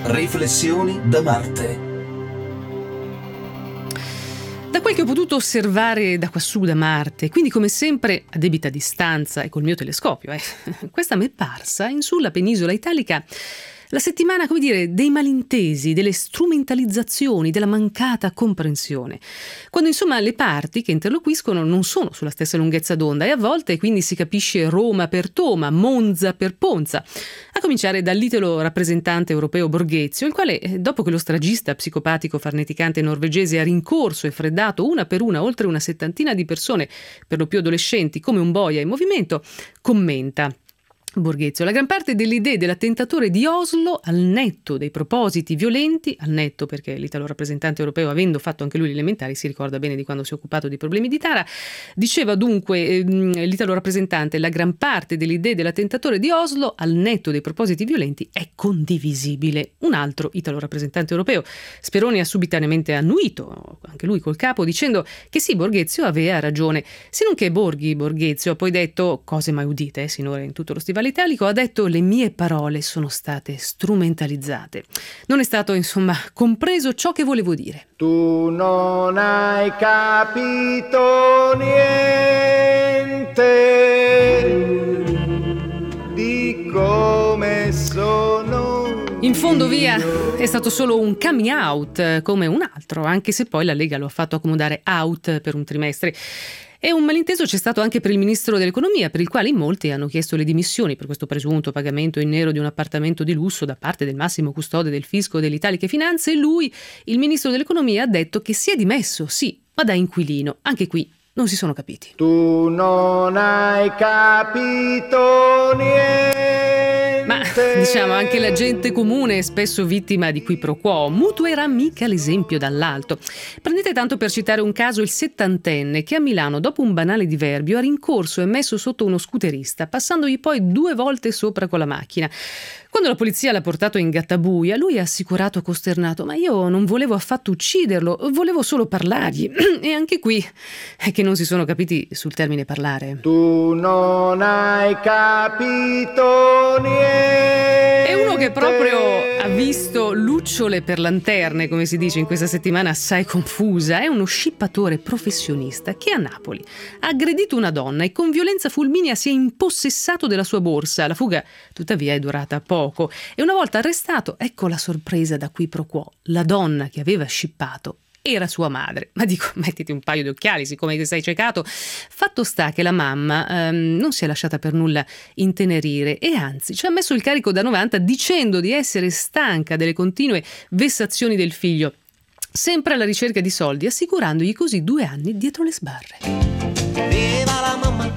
Riflessioni da Marte. Da quel che ho potuto osservare da quassù da Marte, quindi come sempre a debita distanza e col mio telescopio, questa m'è parsa in sulla penisola italica la settimana, come dire, dei malintesi, delle strumentalizzazioni, della mancata comprensione. Quando insomma le parti che interloquiscono non sono sulla stessa lunghezza d'onda e a volte quindi si capisce Roma per Toma, Monza per Ponza. A cominciare dall'italo rappresentante europeo Borghezio, il quale, dopo che lo stragista psicopatico farneticante norvegese ha rincorso e freddato una per una oltre una settantina di persone, per lo più adolescenti, come un boia in movimento, commenta: Borghezio, la gran parte delle idee dell'attentatore di Oslo, al netto dei propositi violenti, al netto perché l'italo rappresentante europeo, avendo fatto anche lui gli elementari, si ricorda bene di quando si è occupato di problemi di Tara, diceva dunque l'italo rappresentante, la gran parte delle idee dell'attentatore di Oslo, al netto dei propositi violenti, è condivisibile. Un altro italo rappresentante europeo, Speroni, ha subitanamente annuito, anche lui col capo, dicendo che sì, Borghezio aveva ragione, se non che Borghezio ha poi detto, cose mai udite sinora in tutto lo stivale italico, ha detto: le mie parole sono state strumentalizzate. Non è stato insomma compreso ciò che volevo dire. Tu non hai capito niente di come sono. In fondo via è stato solo un coming out come un altro, anche se poi la Lega lo ha fatto accomodare out per un trimestre. E un malinteso c'è stato anche per il ministro dell'economia, per il quale in molti hanno chiesto le dimissioni per questo presunto pagamento in nero di un appartamento di lusso da parte del massimo custode del fisco delle Italiche Finanze, e lui, il ministro dell'economia, ha detto che si è dimesso, sì, ma da inquilino. Anche qui non si sono capiti. Tu non hai capito niente. Ma diciamo anche la gente comune è spesso vittima di qui pro quo. Mutuerà mica l'esempio dall'alto. Prendete tanto per citare un caso il settantenne che a Milano, dopo un banale diverbio, ha rincorso e messo sotto uno scooterista, passandogli poi 2 volte sopra con la macchina. Quando la polizia l'ha portato in gattabuia, lui ha assicurato costernato: ma io non volevo affatto ucciderlo, volevo solo parlargli. E anche qui è che non si sono capiti sul termine parlare. Tu non hai capito niente. È uno che proprio ha visto lucciole per lanterne, come si dice in questa settimana assai confusa. È uno scippatore professionista che a Napoli ha aggredito una donna e con violenza fulminea si è impossessato della sua borsa. La fuga tuttavia è durata poco e una volta arrestato, ecco la sorpresa da qui pro quo: la donna che aveva scippato era sua madre. Ma dico, mettiti un paio di occhiali siccome ti sei ciecato. Fatto sta che la mamma non si è lasciata per nulla intenerire e anzi ci ha messo il carico da 90 dicendo di essere stanca delle continue vessazioni del figlio, sempre alla ricerca di soldi, assicurandogli così 2 anni dietro le sbarre. Viva la mamma,